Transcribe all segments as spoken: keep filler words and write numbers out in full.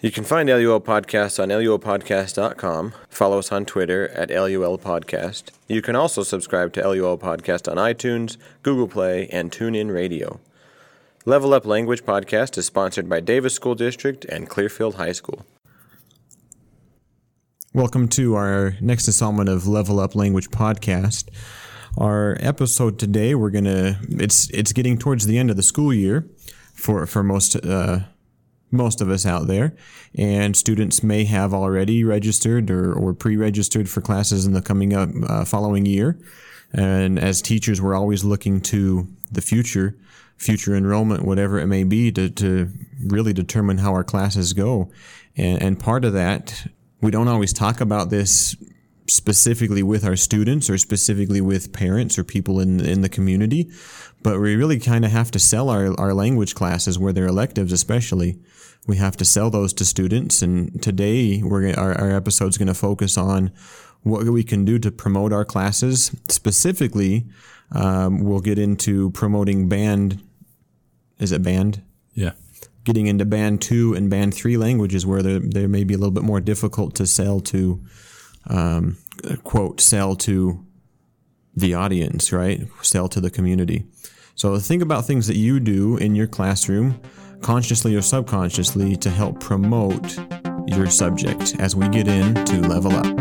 You can find L U L Podcast on L U L podcast dot com. Follow us on Twitter at L U L Podcast. You can also subscribe to L U L Podcast on iTunes, Google Play, and TuneIn Radio. Level Up Language Podcast is sponsored by Davis School District and Clearfield High School. Welcome to our next installment of Level Up Language Podcast. Our episode today, we're gonna it's it's getting towards the end of the school year for for most uh, most of us out there, and students may have already registered or, or pre-registered for classes in the coming up uh, following year. And as teachers, we're always looking to the future, future enrollment, whatever it may be, to to really determine how our classes go. And, and part of that, we don't always talk about this specifically with our students or specifically with parents or people in in the community, but we really kind of have to sell our, our language classes where they're electives, especially. We have to sell those to students, and today we're our, our episode's going to focus on what we can do to promote our classes. Specifically, um, we'll get into promoting band. Is it band? Yeah. Getting into band two and band three languages where they they may be a little bit more difficult to sell to, um, quote, sell to the audience, right? Sell to the community. So think about things that you do in your classroom, consciously or subconsciously, to help promote your subject as we get into Level Up.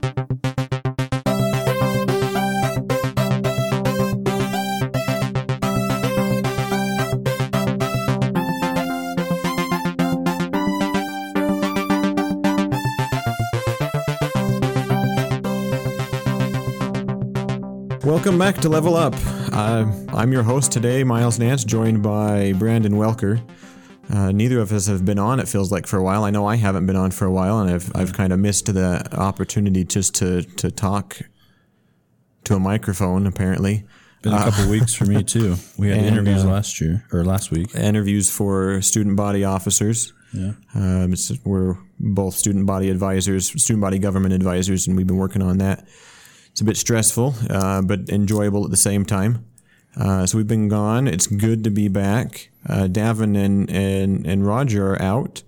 Welcome back to Level Up. Uh, I'm your host today, Miles Nance, joined by Brandon Welker. Uh, neither of us have been on, it feels like, for a while. I know I haven't been on for a while, and I've I've kind of missed the opportunity just to, to talk to a microphone, apparently. Been a couple uh, weeks for me, too. We had and, interviews uh, last year, or last week. Interviews for student body officers. Yeah. Um, it's, we're both student body advisors, student body government advisors, and we've been working on that. It's a bit stressful, uh, but enjoyable at the same time. Uh, so we've been gone. It's good to be back. Uh, Davin and, and, and Roger are out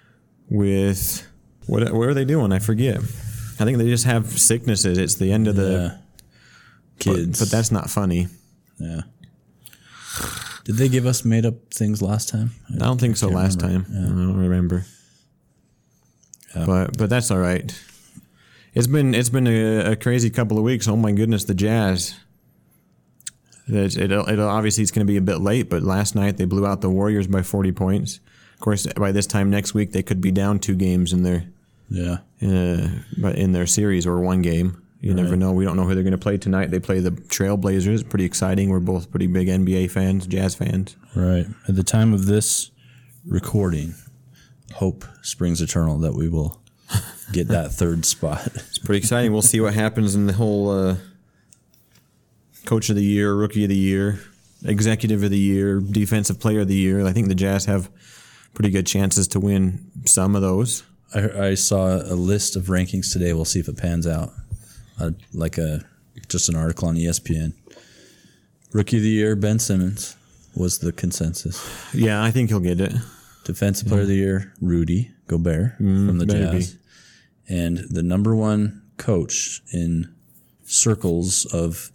with, what what are they doing? I forget. I think they just have sicknesses. It's the end of the... Yeah. Kids. But, but that's not funny. Yeah. Did they give us made up things last time? I, I don't think I so last remember. time. Yeah. I don't remember. Yeah. But but that's all right. It's been it's been a, a crazy couple of weeks. Oh my goodness, the Jazz. It it'll, it'll obviously it's going to be a bit late, but last night they blew out the Warriors by forty points. Of course, by this time next week they could be down two games in their yeah in, a, in their series, or one game. You right. never know. We don't know who they're going to play tonight. They play the Trailblazers. Pretty exciting. We're both pretty big N B A fans, Jazz fans. Right. At the time of this recording, hope springs eternal that we will get that third spot. It's pretty exciting. We'll see what happens in the whole uh, Coach of the Year, Rookie of the Year, Executive of the Year, Defensive Player of the Year. I think the Jazz have pretty good chances to win some of those. I, I saw a list of rankings today. We'll see if it pans out. Uh, like a just an article on E S P N. Rookie of the Year, Ben Simmons was the consensus. Yeah, I think he'll get it. Defensive Player yeah. of the Year, Rudy Gobert mm, from the maybe. Jazz. And the number one coach in circles of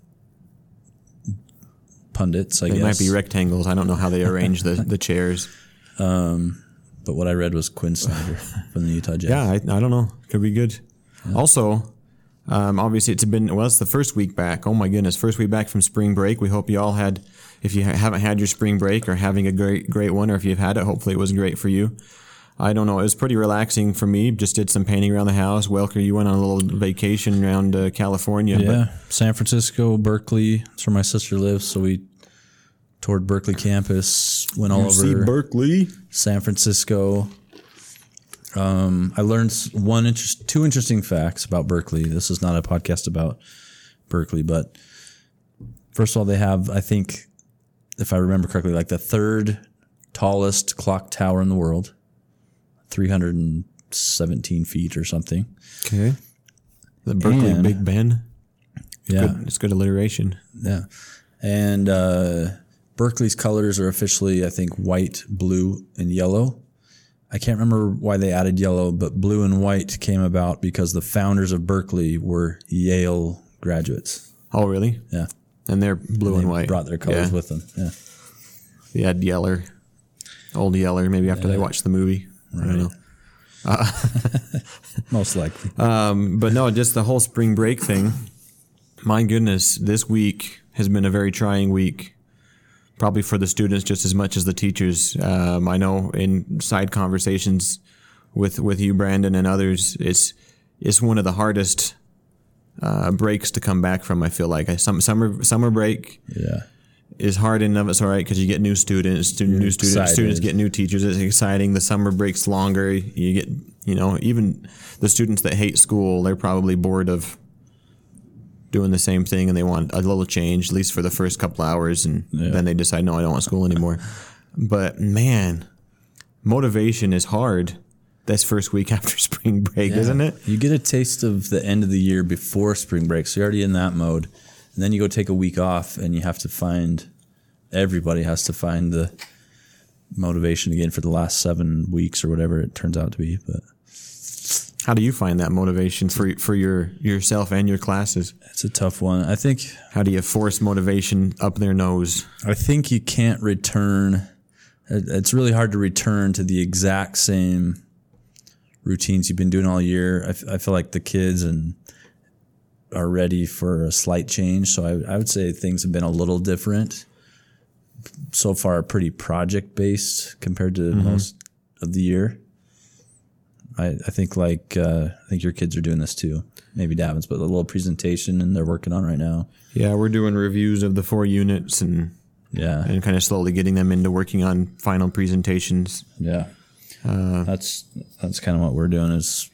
pundits, I they guess. They might be rectangles. I don't know how they arrange the, the chairs. Um, but what I read was Quinn Snyder from the Utah Jazz. Yeah, I, I don't know. Could be good. Yeah. Also, um, obviously it's been, well, it's the first week back. Oh my goodness, first week back from spring break. We hope you all had, if you haven't had your spring break, or having a great, great one, or if you've had it, hopefully it was great for you. I don't know. It was pretty relaxing for me. Just did some painting around the house. Welker, you went on a little vacation around uh, California. Yeah, but San Francisco, Berkeley. That's where my sister lives. So we toured Berkeley campus, went all over see Berkeley, San Francisco. Um, I learned one interest, two interesting facts about Berkeley. This is not a podcast about Berkeley, but first of all, they have, I think, if I remember correctly, like the third tallest clock tower in the world. three hundred seventeen feet or something. Okay. The Berkeley and, Big Ben. Yeah. Good, it's good alliteration. Yeah. And uh, Berkeley's colors are officially, I think, white, blue, and yellow. I can't remember why they added yellow, but blue and white came about because the founders of Berkeley were Yale graduates. Oh, really? Yeah. And they're blue They and white. brought their colors Yeah. with them. Yeah. They had Yeller, old Yeller, maybe after they watched the movie. I don't know. Most likely. Um, but no, just the whole spring break thing. My goodness, this week has been a very trying week, probably for the students just as much as the teachers. Um, I know in side conversations with with you, Brandon, and others, it's it's one of the hardest uh, breaks to come back from. I feel like I, some summer summer break Yeah. is hard in and of itself, right? Because you get new students, student, new students, excited. students get new teachers. It's exciting. The summer break's longer. You get, you know, even the students that hate school, they're probably bored of doing the same thing and they want a little change, at least for the first couple hours, and Yeah. then they decide, no, I don't want school anymore. But man, motivation is hard this first week after spring break, Yeah. isn't it? You get a taste of the end of the year before spring break, so you're already in that mode. And then you go take a week off and you have to find, everybody has to find the motivation again for the last seven weeks or whatever it turns out to be. But How do you find that motivation for for your yourself and your classes? it's a tough one. I think How do you force motivation up their nose? I think you can't return. it- It's really hard to return to the exact same routines you've been doing all year. I, f- I feel like the kids and are ready for a slight change. So I, I would say things have been a little different. So far, pretty project based compared to most of the year. I, I think like uh, I think your kids are doing this too. Maybe Davin's, but a little presentation and they're working on right now. Yeah, we're doing reviews of the four units and Yeah, and kind of slowly getting them into working on final presentations. yeah. that's that's kind of what we're doing. Is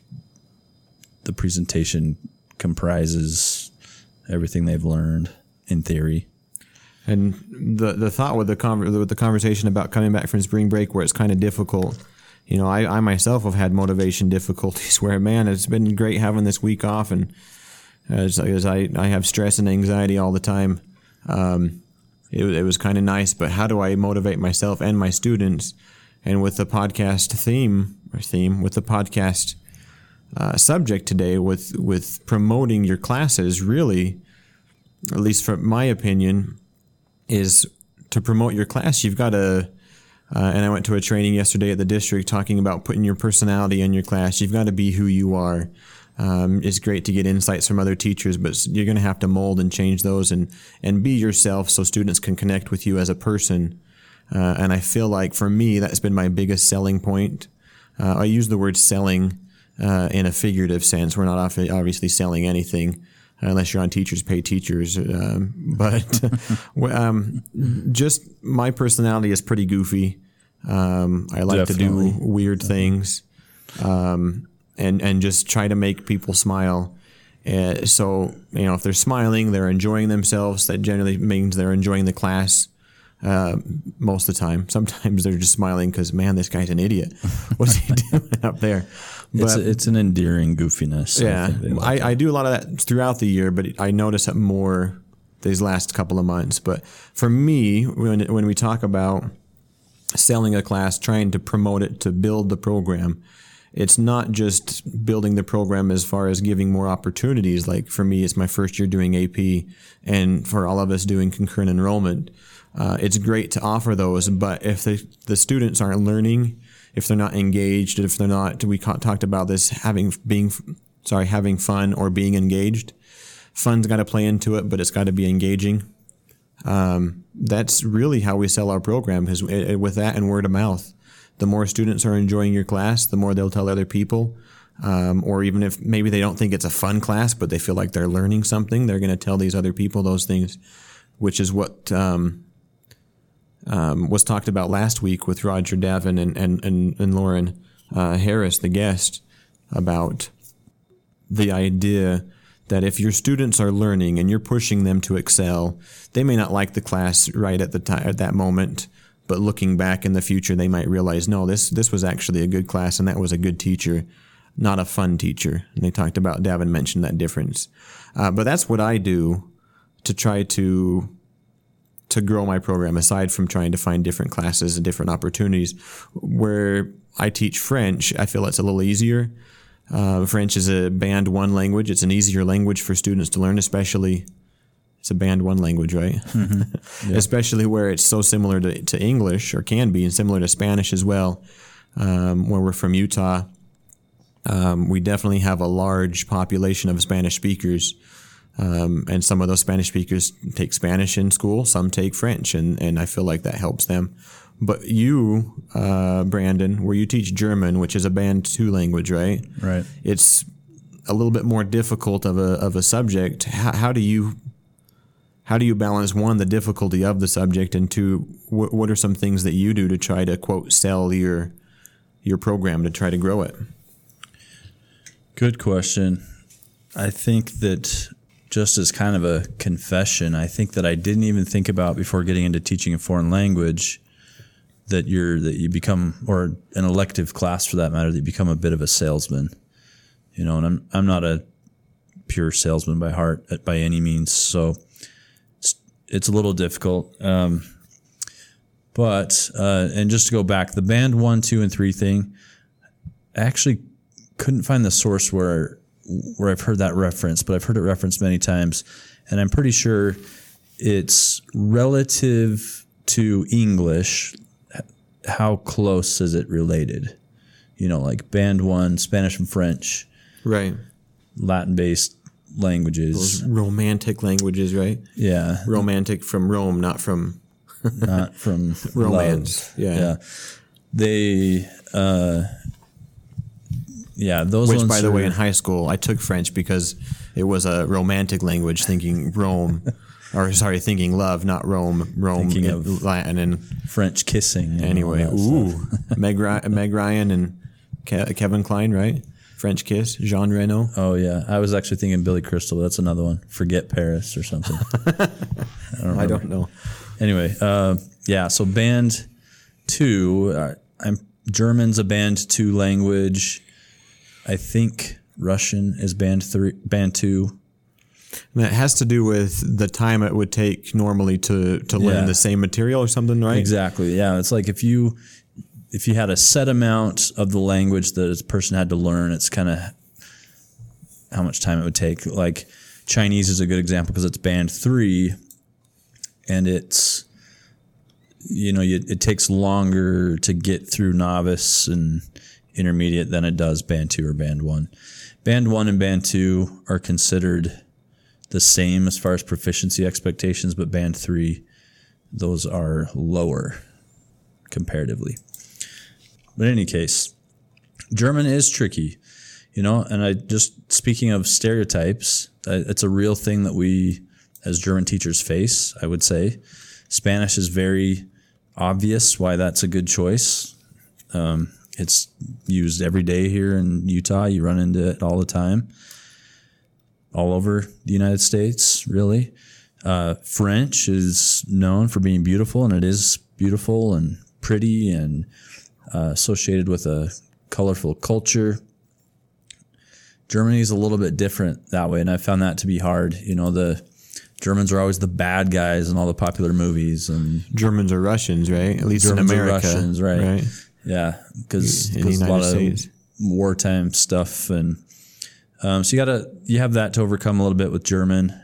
the presentation comprises everything they've learned in theory. And the the thought with the con- with the conversation about coming back from spring break, where it's kind of difficult. You know, I, I myself have had motivation difficulties where, man, it's been great having this week off, and as, as I, I have stress and anxiety all the time, um, it, it was kind of nice. But how do I motivate myself and my students? And with the podcast theme or theme with the podcast uh, subject today, with with promoting your classes, really, at least from my opinion, is to promote your class. You've got to. Uh, and I went to a training yesterday at the district talking about putting your personality in your class. You've got to be who you are. Um, it's great to get insights from other teachers, but you're going to have to mold and change those and, and be yourself so students can connect with you as a person. Uh, and I feel like for me, that's been my biggest selling point. Uh, I use the word selling uh, in a figurative sense. We're not obviously selling anything unless you're on Teachers Pay Teachers. Um, but um, just my personality is pretty goofy. Um, I like Definitely. to do weird things um, and, and just try to make people smile. Uh, so, you know, if they're smiling, they're enjoying themselves. That generally means they're enjoying the class uh, most of the time. Sometimes they're just smiling because, man, this guy's an idiot. What's he doing up there? It's But it's an endearing goofiness. yeah, think they like I, I do a lot of that throughout the year, but I notice it more these last couple of months. But for me, when when we talk about selling a class, trying to promote it, to build the program, it's not just building the program as far as giving more opportunities. Like for me, it's my first year doing A P, and for all of us doing concurrent enrollment. Uh, it's great to offer those, but if the the students aren't learning, if they're not engaged, if they're not, we ca- talked about this, having being, sorry, having fun or being engaged. Fun's got to play into it, but it's got to be engaging. Um, that's really how we sell our program, is with that and word of mouth. The more students are enjoying your class, the more they'll tell other people. Um, or even if maybe they don't think it's a fun class, but they feel like they're learning something, they're going to tell these other people those things, which is what um, um, was talked about last week with Roger Davin and, and, and, and Lauren uh, Harris, the guest, about the idea that if your students are learning and you're pushing them to excel, they may not like the class right at the time, at that moment, but looking back in the future, they might realize, no, this this was actually a good class and that was a good teacher, not a fun teacher. And they talked about, Davin mentioned that difference. Uh, but that's what I do to try to to grow my program, aside from trying to find different classes and different opportunities, where I teach French, I feel it's a little easier. Uh, French is a band one language. It's an easier language for students to learn, especially it's a band one language, right? Mm-hmm. Yeah. Especially where it's so similar to, to English, or can be, and similar to Spanish as well. Um, where we're from Utah, um, we definitely have a large population of Spanish speakers. Um, and some of those Spanish speakers take Spanish in school, some take French, and, and I feel like that helps them. But you, uh, Brandon, where you teach German, which is a band two language, right? Right. It's a little bit more difficult of a of a subject. How, how do you how do you balance, one, the difficulty of the subject, and two, wh- what are some things that you do to try to, quote, sell your your program to try to grow it? Good question. I think that, just as kind of a confession, I think that I didn't even think about, before getting into teaching a foreign language, that you're that you become, or an elective class for that matter, that you become a bit of a salesman. You know, and I'm I'm not a pure salesman by heart by any means, so it's it's a little difficult. Um, but uh, and just to go back, the band one, two, and three thing, I actually couldn't find the source where where I've heard that reference, but I've heard it referenced many times, and I'm pretty sure it's relative to English. How close is it related? You know, like band one, Spanish and French, right? Latin-based languages, those romantic languages, right? Yeah, romantic from Rome, not from not from romance. Love. Yeah, yeah. They, uh, yeah, those. Which, ones by the are, way, in high school, I took French because it was a romantic language, thinking Rome. Or sorry, thinking love, not Rome. Rome, Thinking in of Latin and French kissing. Anyway, ooh, Meg, Ry- Meg Ryan and Ke- Kevin Kline, right? French Kiss, Jean Reno. Oh yeah, I was actually thinking Billy Crystal. That's another one. Forget Paris or something. I don't, I don't know. Anyway, uh, yeah. So band two, uh, I'm German's a band two language. I think Russian is band three, band two. And that has to do with the time it would take normally to, to learn Yeah. the same material or something, right? Exactly. Yeah. It's like if you if you had a set amount of the language that a person had to learn, it's kind of how much time it would take. Like Chinese is a good example because it's band three, and it's you know you, it takes longer to get through novice and intermediate than it does band two or band one. Band one and band two are considered the same as far as proficiency expectations, but band three, those are lower comparatively. But in any case, German is tricky, you know, and I just, speaking of stereotypes, it's a real thing that we as German teachers face, I would say. Spanish is very obvious why that's a good choice. Um, it's used every day here in Utah. You run into it all the time. All over the United States, really. Uh, French is known for being beautiful, and it is beautiful and pretty and uh, associated with a colorful culture. Germany is a little bit different that way, and I found that to be hard. You know, the Germans are always the bad guys in all the popular movies, and Germans are Russians, right? At least Germans in are America, Russians, right? right? Yeah, because In the a lot United of wartime stuff and. Um, so you gotta you have that to overcome a little bit with German,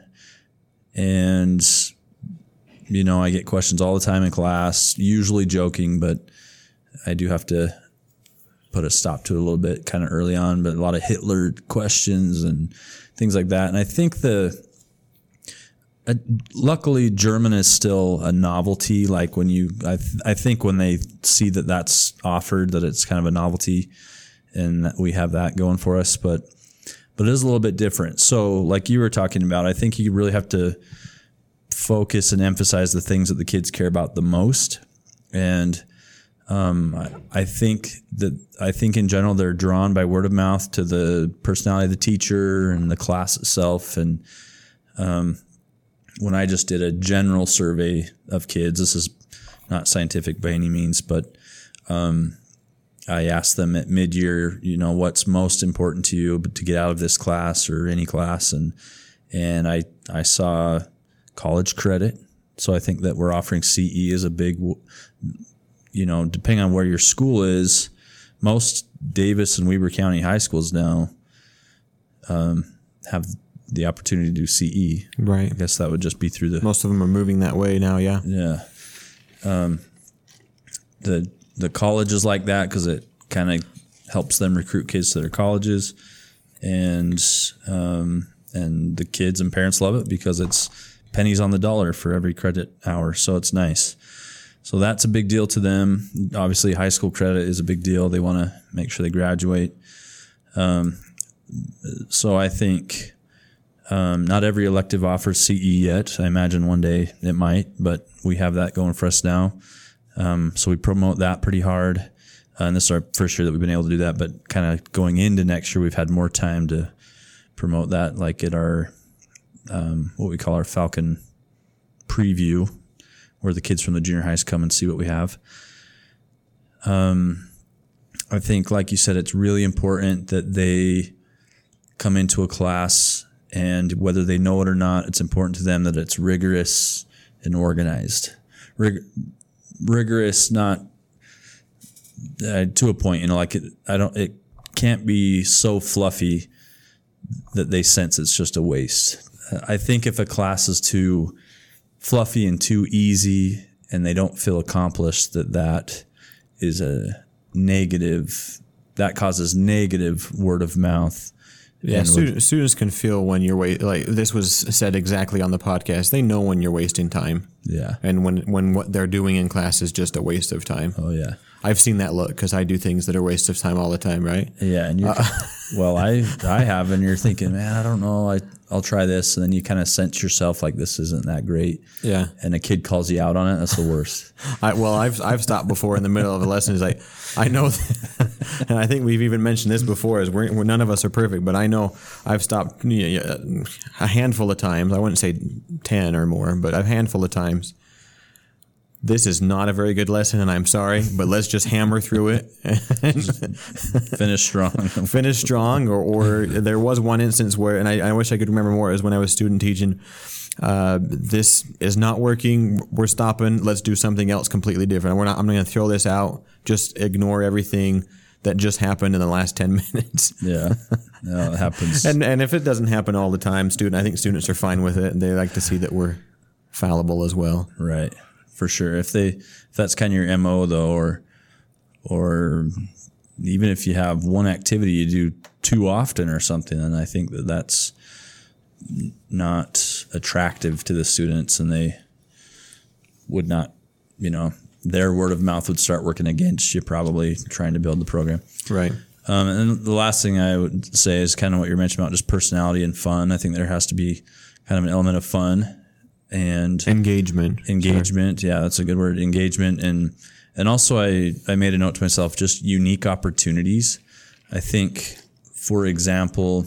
and you know I get questions all the time in class, usually joking, but I do have to put a stop to it a little bit kind of early on. But a lot of Hitler questions and things like that, and I think the uh, luckily German is still a novelty. Like when you, I th- I think when they see that that's offered, that it's kind of a novelty, and that we have that going for us, but. But it is a little bit different. So like you were talking about, I think you really have to focus and emphasize the things that the kids care about the most. And um, I, I think that I think in general they're drawn by word of mouth to the personality of the teacher and the class itself. And um, when I just did a general survey of kids, this is not scientific by any means, but um, I asked them at mid-year, you know, what's most important to you to get out of this class or any class, and and I I saw college credit. So I think that we're offering C E as a big, you know, depending on where your school is, most Davis and Weber County high schools now um, have the opportunity to do C E. Right. I guess that would just be through the Most of them are moving that way now, yeah. yeah. Um, the the colleges like that because it kind of helps them recruit kids to their colleges, and um, and the kids and parents love it because it's pennies on the dollar for every credit hour, so it's nice. So that's a big deal to them. Obviously, high school credit is a big deal. They want to make sure they graduate. Um, so I think um, not every elective offers C E yet. I imagine one day it might, but we have that going for us now. Um, so we promote that pretty hard. Uh, and this is our first year that we've been able to do that, but kind of going into next year, we've had more time to promote that, like at our, um, what we call our Falcon preview, where the kids from the junior highs come and see what we have. Um, I think, like you said, it's really important that they come into a class, and whether they know it or not, it's important to them that it's rigorous and organized. Rig- rigorous, not uh, to a point, you know, like it, I don't, it can't be so fluffy that they sense it's just a waste. I think if a class is too fluffy and too easy and they don't feel accomplished, that that is a negative, that causes negative word of mouth. Yeah, And student, would- students can feel when you're wait. Like this was said exactly on the podcast. They know when you're wasting time, yeah. and when when what they're doing in class is just a waste of time. Oh yeah. I've seen that look because I do things that are waste of time all the time, right? Yeah. And you, Uh, well, I, I have, and you're thinking, man, I don't know. I, I'll try this. And then you kind of sense yourself like this isn't that great. Yeah. And a kid calls you out on it. That's the worst. I, well, I've I've stopped before in the middle of a lesson. It's like I know, that, and I think we've even mentioned this before. Is we're, we're none of us are perfect, but I know I've stopped you know, a handful of times. I wouldn't say ten or more, but a handful of times. This is not a very good lesson, and I'm sorry, but let's just hammer through it and Finish strong. finish strong. Or, or there was one instance where, and I, I wish I could remember more, is when I was student teaching. Uh, this is not working. We're stopping. Let's do something else completely different. We're not. I'm going to throw this out. Just ignore everything that just happened in the last ten minutes. Yeah. No, it happens. And and if it doesn't happen all the time, student, I think students are fine with it, and they like to see that we're fallible as well. Right. For sure. If they, if that's kind of your M O though, or, or even if you have one activity you do too often or something, then I think that that's not attractive to the students, and they would not, you know, their word of mouth would start working against you, probably trying to build the program. Right. Um, and the last thing I would say is kind of what you're mentioning about just personality and fun. I think there has to be kind of an element of fun and Engagement. engagement. Yeah, that's a good word. Engagement. And, and also I, I made a note to myself, just unique opportunities. I think, for example,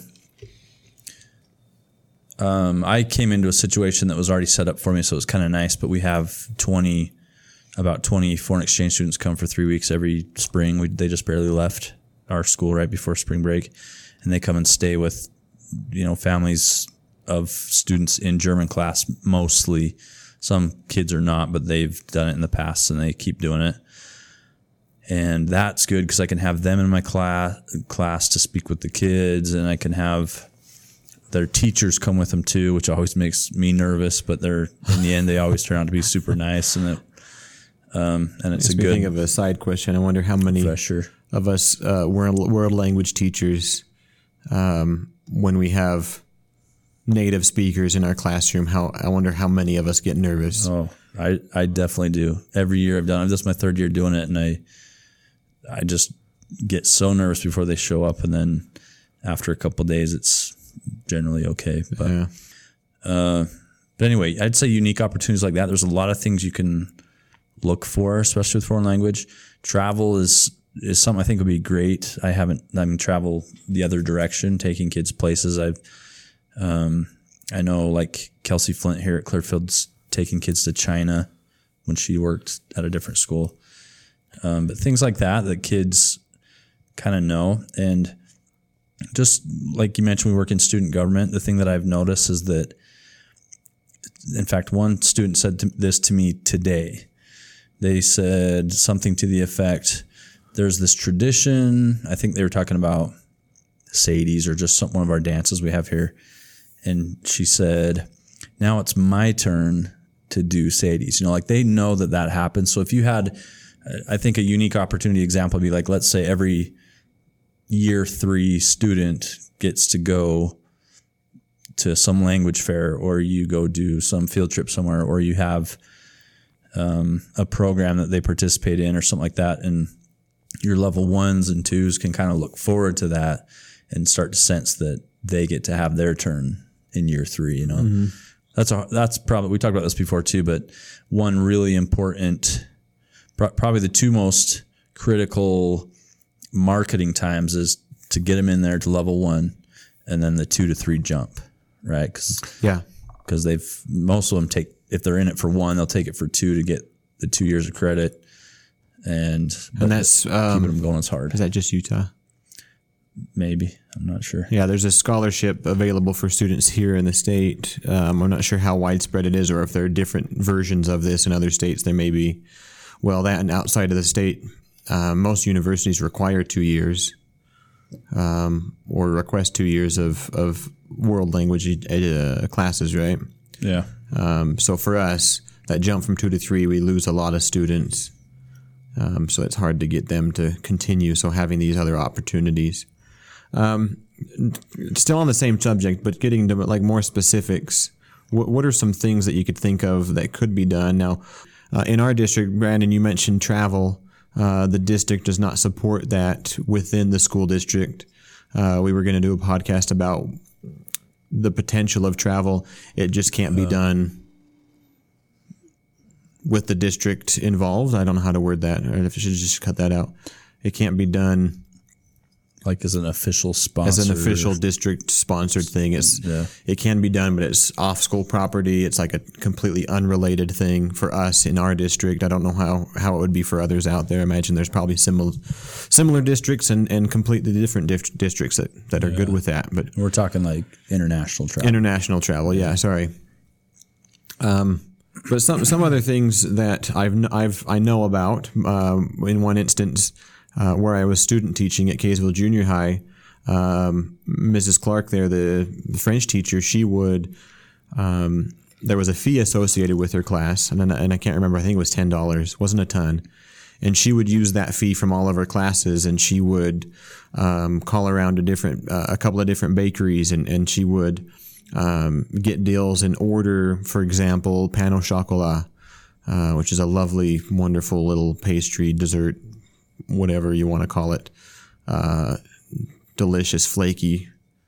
um, I came into a situation that was already set up for me, so it was kind of nice, but we have twenty, about twenty foreign exchange students come for three weeks every spring. We, they just barely left our school right before spring break, and they come and stay with, you know, families of students in German class mostly. Some kids are not, but they've done it in the past and they keep doing it. And that's good because I can have them in my class class to speak with the kids, and I can have their teachers come with them too, which always makes me nervous, but they're, in the end, they always turn out to be super nice. And it, um, and it's a good Speaking of a side question, I wonder how many pressure. of us uh, world, world language teachers, um, when we have native speakers in our classroom, how I wonder how many of us get nervous. Oh, I, I definitely do. Every year I've done it. This is my third year doing it, and I I just get so nervous before they show up, and then after a couple of days, it's generally okay. But Yeah. uh, but anyway, I'd say unique opportunities like that. There's a lot of things you can look for, especially with foreign language. Travel is is something I think would be great. I haven't. I mean, travel the other direction, taking kids places. I've Um, I know like Kelsey Flint here at Clearfield's taking kids to China when she worked at a different school. Um, but things like that, that kids kind of know. And just like you mentioned, we work in student government. The thing that I've noticed is that, in fact, one student said to, this to me today. They said something to the effect, there's this tradition. I think they were talking about Sadie's or just some, one of our dances we have here. And she said, now it's my turn to do Sadie's. You know, like they know that that happens. So if you had, I think a unique opportunity example would be like, let's say every year three student gets to go to some language fair, or you go do some field trip somewhere, or you have um, a program that they participate in or something like that. And your level ones and twos can kind of look forward to that and start to sense that they get to have their turn in year three, you know. Mm-hmm. That's a, that's probably, we talked about this before too, but one really important, pro- probably the two most critical marketing times is to get them in there to level one, and then the two to three jump, right? Cause, yeah. Cause they've, most of them take, if they're in it for one, they'll take it for two to get the two years of credit. And, and that's, um, keeping them going is hard. Is that just Utah? Maybe. I'm not sure. Yeah, there's a scholarship available for students here in the state. Um, I'm not sure how widespread it is, or if there are different versions of this in other states. There may be. Well, that and outside of the state, uh, most universities require two years um, or request two years of, of world language uh, classes, right? Yeah. Um, so for us, that jump from two to three, we lose a lot of students. Um, so it's hard to get them to continue. So having these other opportunities. Um, still on the same subject, but getting to like more specifics. What, what are some things that you could think of that could be done? Now, uh, in our district, Brandon, you mentioned travel. Uh, the district does not support that within the school district. Uh, we were going to do a podcast about the potential of travel. It just can't be uh, done with the district involved. I don't know how to word that, or if I should just cut that out. It can't be done like as an official sponsor. As an official district sponsored thing. It's yeah. It can be done, but it's off school property. It's like a completely unrelated thing for us in our district. I don't know how, how it would be for others out there. I imagine there's probably similar similar districts and, and completely different dif- districts that, that are yeah. good with that. But we're talking like international travel. International travel, yeah, sorry. Um But some some other things that I've I've I know about. Um, in one instance, uh, where I was student teaching at Kaysville Junior High, um, Missus Clark there, the, the French teacher, she would. Um, there was a fee associated with her class, and and I can't remember. I think it was ten dollars. Wasn't a ton, and she would use that fee from all of her classes, and she would um, call around to different uh, a couple of different bakeries, and and she would. Um, get deals and order, for example, pain au chocolat, uh, which is a lovely, wonderful little pastry, dessert, whatever you want to call it. Uh, delicious, flaky,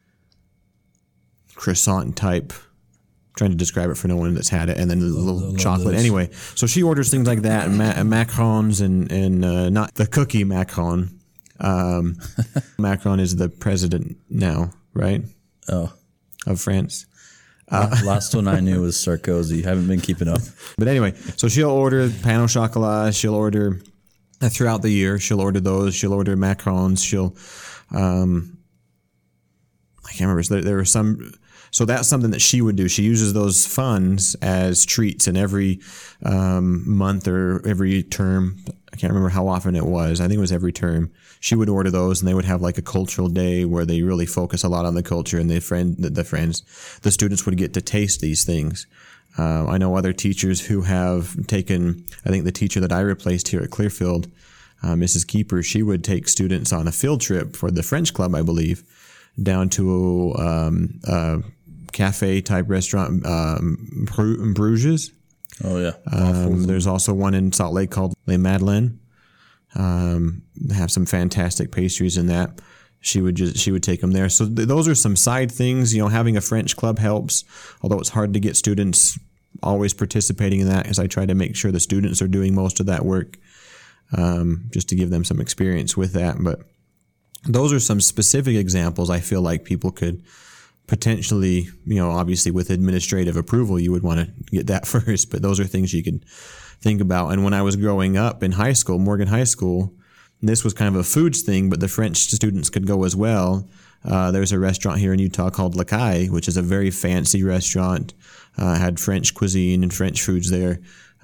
croissant type. I'm trying to describe it for no one that's had it. And then a little love, chocolate. Love anyway, so she orders things like that, and, ma- and macarons, and, and uh, not the cookie macaron. Um, Macron is the president now, right? Oh. Of France. Uh, Last one I knew was Sarkozy. Haven't been keeping up. But anyway, so she'll order pain au chocolat. She'll order uh, throughout the year. She'll order those. She'll order macarons. She'll, um, I can't remember. So there, there were some. So that's something that she would do. She uses those funds as treats, and every um, month or every term, I can't remember how often it was. I think it was every term. She would order those, and they would have like a cultural day where they really focus a lot on the culture, and the friend, the, the friends, the students would get to taste these things. Uh, I know other teachers who have taken. I think the teacher that I replaced here at Clearfield, uh, Missus Keeper, she would take students on a field trip for the French Club, I believe, down to um, a cafe type restaurant, um, Bruges. Oh yeah. Um, there's also one in Salt Lake called Les Madeleines. Um, they have some fantastic pastries in that. She would just she would take them there. So th- those are some side things. You know, having a French club helps, although it's hard to get students always participating in that, as I try to make sure the students are doing most of that work, um, just to give them some experience with that. But those are some specific examples I feel like people could potentially, you know, obviously with administrative approval, you would want to get that first, but those are things you could think about. And when I was growing up in high school, Morgan High School, this was kind of a foods thing, but the French students could go as well. Uh, there's a restaurant here in Utah called Lacaille, which is a very fancy restaurant, uh, had French cuisine and French foods there.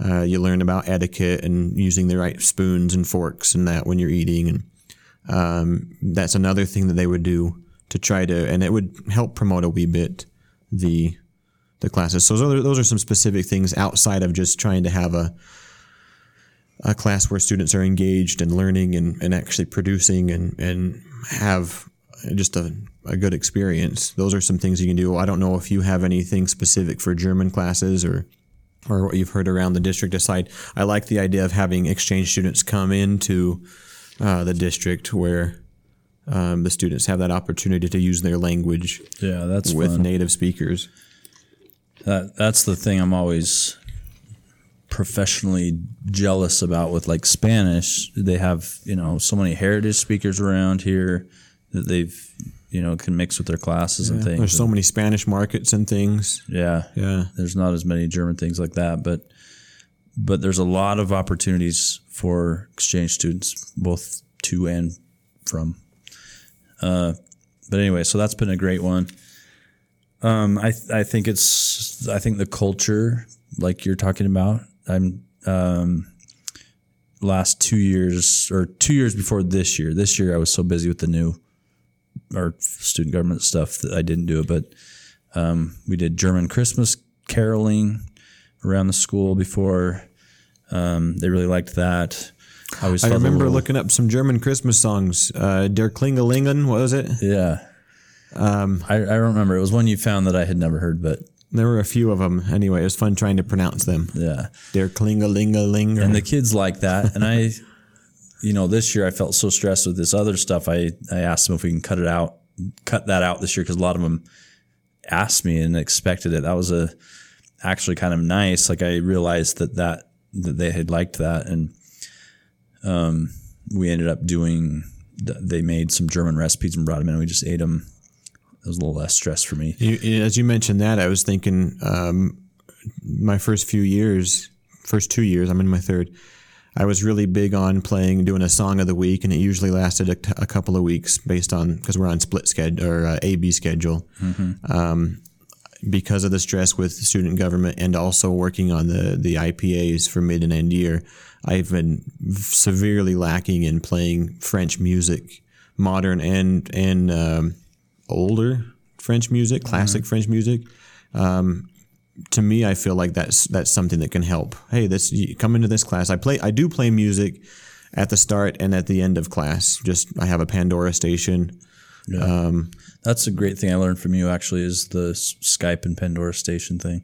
Uh, you learn about etiquette and using the right spoons and forks and that when you're eating. And um, that's another thing that they would do to try to, and it would help promote a wee bit the the classes. So those are, those are some specific things outside of just trying to have a a class where students are engaged and learning and, and actually producing and, and have just a, a good experience. Those are some things you can do. I don't know if you have anything specific for German classes or or what you've heard around the district aside. I like the idea of having exchange students come into uh, the district where um, the students have that opportunity to use their language Yeah, that's with fun. native speakers. That that's the thing I'm always professionally jealous about with like Spanish. They have, you know, so many heritage speakers around here that they've, you know, can mix with their classes and things. There's so And, many Spanish markets and things. yeah. Yeah. There's not as many German things like that, but but there's a lot of opportunities for exchange students, both to and from. Uh, but anyway, so that's been a great one. Um, I I think it's I think the culture, like you're talking about, I'm um, last two years or two years before this year. This year I was so busy with the new or student government stuff that I didn't do it. But um, we did German Christmas caroling around the school before. Um, they really liked that. I always I felt a remember little- looking up some German Christmas songs. Uh, Der Klingelingen, what was it? Yeah. Um, I, I don't remember. It was one you found that I had never heard, but There were a few of them. Anyway, it was fun trying to pronounce them. yeah. Der Klingelingeling. And the kids like that. And I, you know, this year I felt so stressed with this other stuff. I, I asked them if we can cut it out, cut that out this year, because a lot of them asked me and expected it. That was a actually kind of nice. Like I realized that that, that they had liked that. And um, we ended up doing, they made some German recipes and brought them in and we just ate them. It was a little less stress for me. You, as you mentioned that, I was thinking um, my first few years, first two years, I'm in my third, I was really big on playing, doing a song of the week, and it usually lasted a, a couple of weeks based on, because we're on split schedule or uh, A B schedule. Mm-hmm. Um, because of the stress with student government and also working on the, the I P As for mid and end year, I've been severely lacking in playing French music, modern and, and, um, older French music, classic mm-hmm. French music. Um, to me, I feel like that's that's something that can help. Hey, this you come into this class. I play. I do play music at the start and at the end of class. Just I have a Pandora station. Yeah. Um, that's a great thing I learned from you. Actually, is the Skype and Pandora station thing.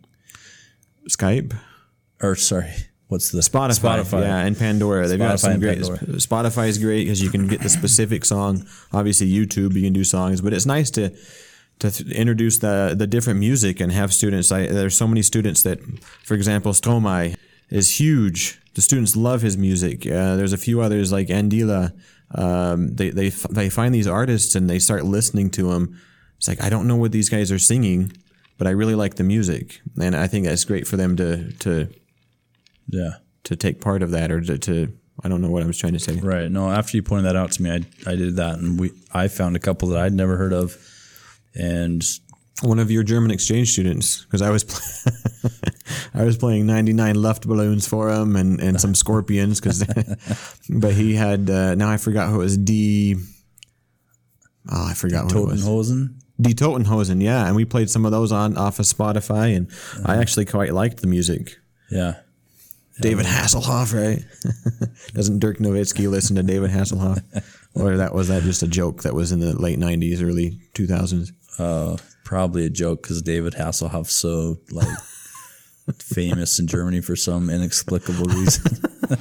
Skype, or sorry, what's the Spotify? Spotify. Yeah, and Pandora. They've Spotify got some and great. Pandora. Spotify is great because you can get the specific song. Obviously, YouTube you can do songs, but it's nice to. to th- introduce the the different music and have students. I, there's so many students that, for example, Stromae is huge. The students love his music. Uh, there's a few others like Andila. Um, they they f- they find these artists and they start listening to them. It's like I don't know what these guys are singing, but I really like the music, and I think that's great for them to to yeah to take part of that or to. to I don't know what I was trying to say. Right. No, after you pointed that out to me, I I did that, and we I found a couple that I'd never heard of. And one of your German exchange students, because I was pl- I was playing ninety-nine Luftballons for him and, and some Scorpions, cause but he had uh, now I forgot who it was. D oh I forgot who it was. Totenhosen. Die Totenhosen, yeah, and we played some of those on off of Spotify, and uh-huh. I actually quite liked the music. Yeah, David yeah. Hasselhoff, right? Doesn't Dirk Nowitzki listen to David Hasselhoff? Or that was that just a joke that was in the late nineties, early two thousands? Uh, probably a joke because David Hasselhoff's so like famous in Germany for some inexplicable reason.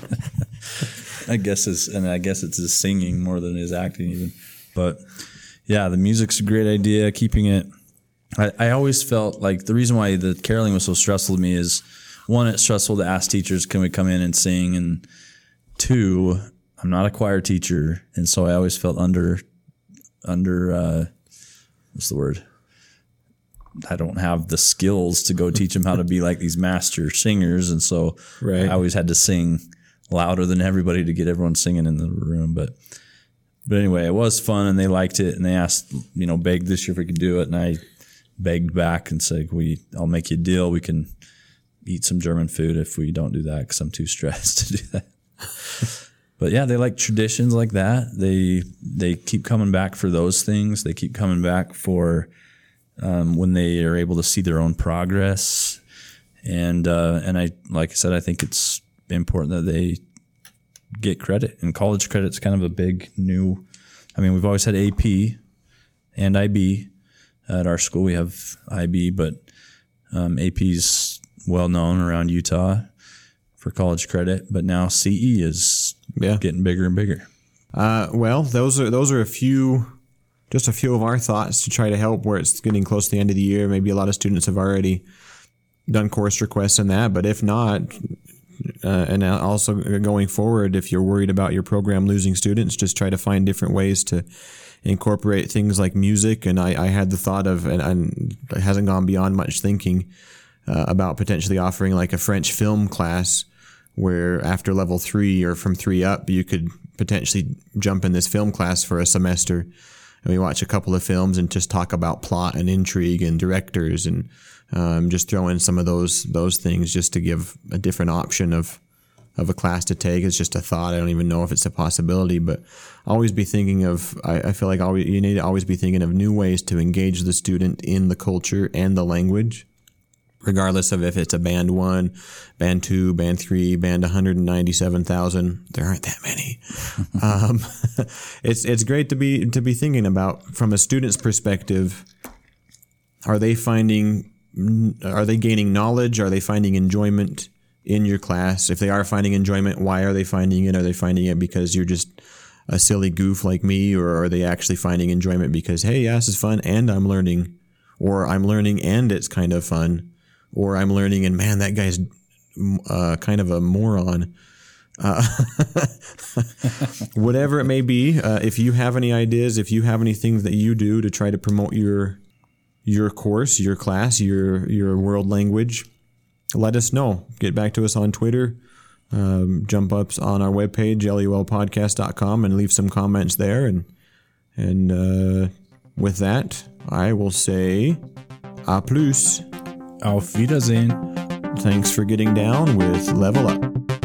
I guess it's and I guess it's his singing more than his acting even. But yeah, the music's a great idea. Keeping it, I, I always felt like the reason why the caroling was so stressful to me is one, it's stressful to ask teachers, can we come in and sing, and two, I'm not a choir teacher, and so I always felt under under. Uh, What's the word? I don't have the skills to go teach them how to be like these master singers. And so right. I always had to sing louder than everybody to get everyone singing in the room. But but anyway, it was fun and they liked it. And they asked, you know, begged this year if we could do it. And I begged back and said, we, I'll make you a deal. We can eat some German food if we don't do that because I'm too stressed to do that. But yeah, they like traditions like that. They they keep coming back for those things. They keep coming back for um, when they are able to see their own progress. And uh, and I like I said, I think it's important that they get credit. And college credit's kind of a big new. I mean, we've always had A P and I B at our school. We have I B, but um, A P's well known around Utah for college credit. But now C E is yeah. getting bigger and bigger. Uh, well, those are those are a few, just a few of our thoughts to try to help where it's getting close to the end of the year. Maybe a lot of students have already done course requests in that, but if not, uh, and also going forward, if you're worried about your program losing students, just try to find different ways to incorporate things like music. And I, I had the thought of, and, and it hasn't gone beyond much thinking uh, about potentially offering like a French film class where after level three or from three up, you could potentially jump in this film class for a semester. And we watch a couple of films and just talk about plot and intrigue and directors and um, just throw in some of those those things just to give a different option of of a class to take. It's just a thought. I don't even know if it's a possibility, but always be thinking of, I, I feel like always, you need to always be thinking of new ways to engage the student in the culture and the language, regardless of if it's a band one, band two, band three, band one hundred ninety-seven thousand. There aren't that many. um, it's it's great to be to be thinking about from a student's perspective. Are they finding, are they gaining knowledge? Are they finding enjoyment in your class? If they are finding enjoyment, why are they finding it? Are they finding it because you're just a silly goof like me, or are they actually finding enjoyment because, hey, yeah, this is fun and I'm learning, or I'm learning and it's kind of fun, or I'm learning and man, that guy's uh, kind of a moron. Uh, whatever it may be, uh, if you have any ideas, if you have any things that you do to try to promote your your course, your class, your your world language, let us know. Get back to us on Twitter. Um, jump up on our webpage, L U L podcast dot com, and leave some comments there. And and uh, with that, I will say, a plus. Auf Wiedersehen. Thanks for getting down with Level Up.